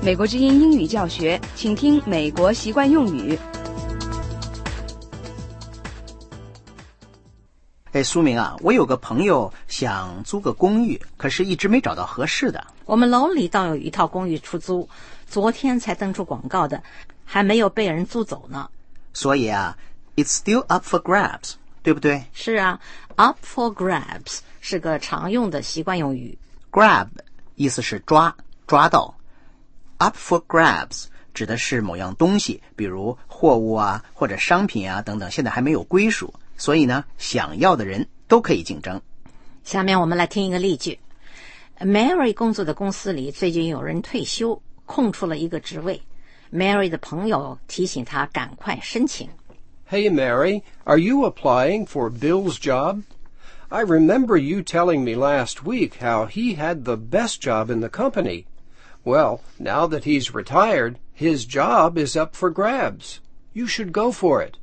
美国之音英语教学，请听美国习惯用语。 苏明啊，我有个朋友想租个公寓，可是一直没找到合适的。 我们楼里倒有一套公寓出租，昨天才登出广告的，还没有被人租走呢。 所以啊 ，it's still up for grabs， 对不对？ 是啊 ，up for grabs 是个常用的习惯用语。 grab 意思是抓，抓到。up for grabs 指的是某样东西，比如货物啊或者商品啊等等，现在还没有归属，所以呢，想要的人都可以竞争。 下面我们来听一个例句。Mary 工作的公司里最近有人退休，空出了一个职位。Mary 的朋友提醒她赶快申请。 Hey Mary, are you applying for Bill's job? I remember you telling me last week how he had the best job in the company. Well, now that he's retired, his job is up for grabs. You should go for it.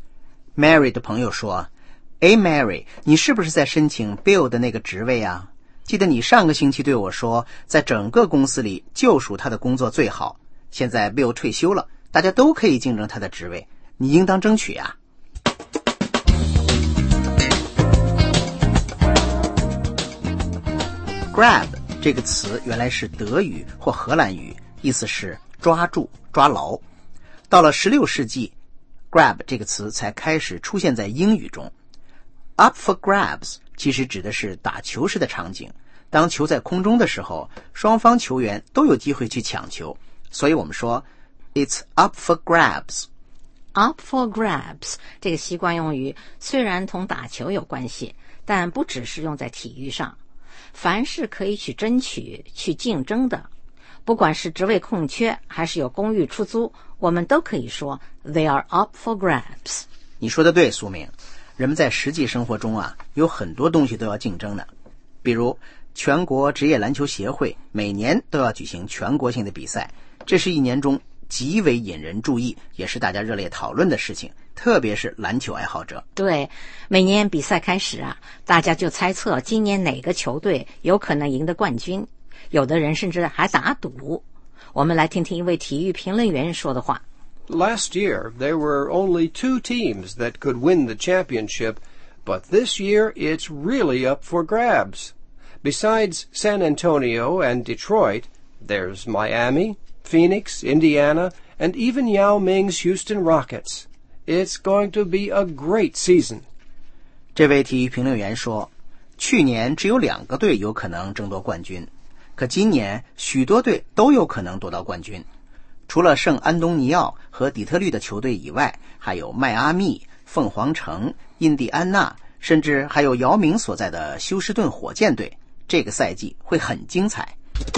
Mary 的朋友说，Mary, 你是不是在申请 Bill 的那个职位啊？记得你上个星期对我说，在整个公司里就属他的工作最好。现在 Bill 退休了，大家都可以竞争他的职位，你应当争取啊。Grab 这个词原来是德语或荷兰语，意思是抓住、抓牢。到了16世纪，grab 这个词才开始出现在英语中。Up for grabs 其实指的是打球时的场景，当球在空中的时候，双方球员都有机会去抢球，所以我们说 It's up for grabs。 Up for grabs 这个习惯用语虽然同打球有关系，但不只是用在体育上，凡是可以去争取、去竞争的，不管是职位空缺还是有公寓出租，我们都可以说 They are up for grabs。 你说的对，苏明。人们在实际生活中啊，有很多东西都要竞争的。比如全国职业篮球协会每年都要举行全国性的比赛，这是一年中极为引人注意，也是大家热烈讨论的事情，特别是篮球爱好者。 对，每年比赛开始啊，大家就猜测今年哪个球队有可能赢得冠军，有的人甚至还打赌。我们来听听一位体育评论员说的话。 Last year, there were only 2 teams that could win the championship, but this year it's really up for grabs. Besides San Antonio and Detroit, there's Miami, Phoenix, Indiana, and even Yao Ming's Houston Rockets. It's going to be a great season. 这位体育评论员说，去年只有2个队有可能争夺冠军，可今年许多队都有可能夺到冠军。除了圣安东尼奥和底特律的球队以外，还有迈阿密、凤凰城、印第安纳，甚至还有姚明所在的休斯顿火箭队。这个赛季会很精彩。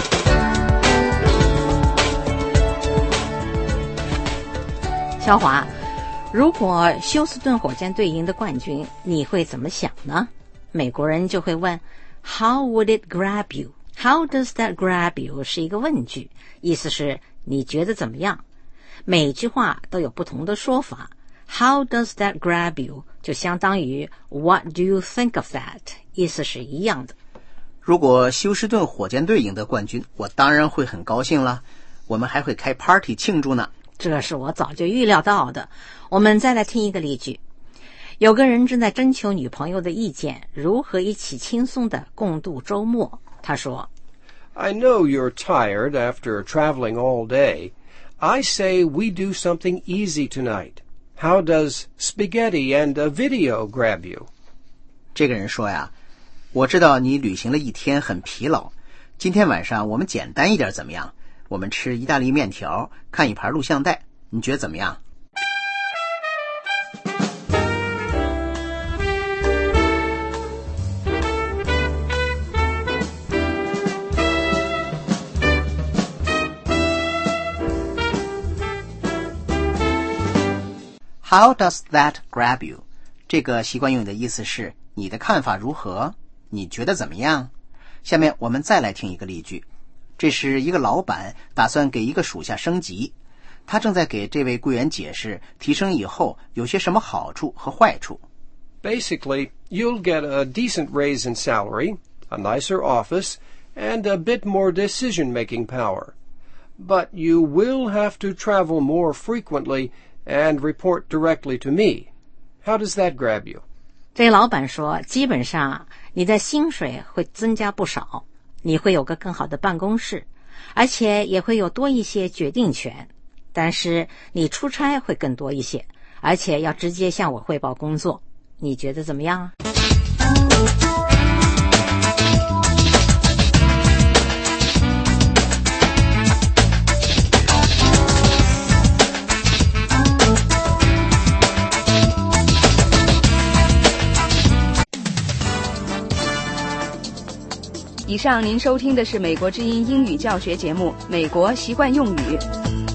肖华，如果休斯顿火箭队赢得冠军，你会怎么想呢？美国人就会问 How would it grab you? How does that grab you? 是一个问句，意思是你觉得怎么样？每句话都有不同的说法。How does that grab you? 就相当于 What do you think of that? 意思是一样的。 如果休斯顿火箭队赢得冠军，我当然会很高兴了，我们还会开 party 庆祝呢。 这是我早就预料到的。我们再来听一个例句。有个人正在征求女朋友的意见，如何一起轻松地共度周末。他说， I know you're tired after traveling all day. I say we do something easy tonight. How does spaghetti and a video grab you? 这个人说呀，我知道你旅行了一天很疲劳，今天晚上我们简单一点怎么样？我们吃意大利面条，看一盘录像带，你觉得怎么样？How does that grab you? 这个习惯用语的意思是你的看法如何？你觉得怎么样？下面我们再来听一个例句。这是一个老板打算给一个属下升级，他正在给这位雇员解释提升以后有些什么好处和坏处。 Basically, you'll get a decent raise in salary, a nicer office, and a bit more decision-making power. But you will have to travel more frequently and report directly to me. How does that grab you? 这老板说，基本上你的薪水会增加不少，你会有个更好的办公室，而且也会有多一些决定权。但是你出差会更多一些，而且要直接向我汇报工作。你觉得怎么样啊？ 以上您收听的是美国之音英语教学节目《美国习惯用语》。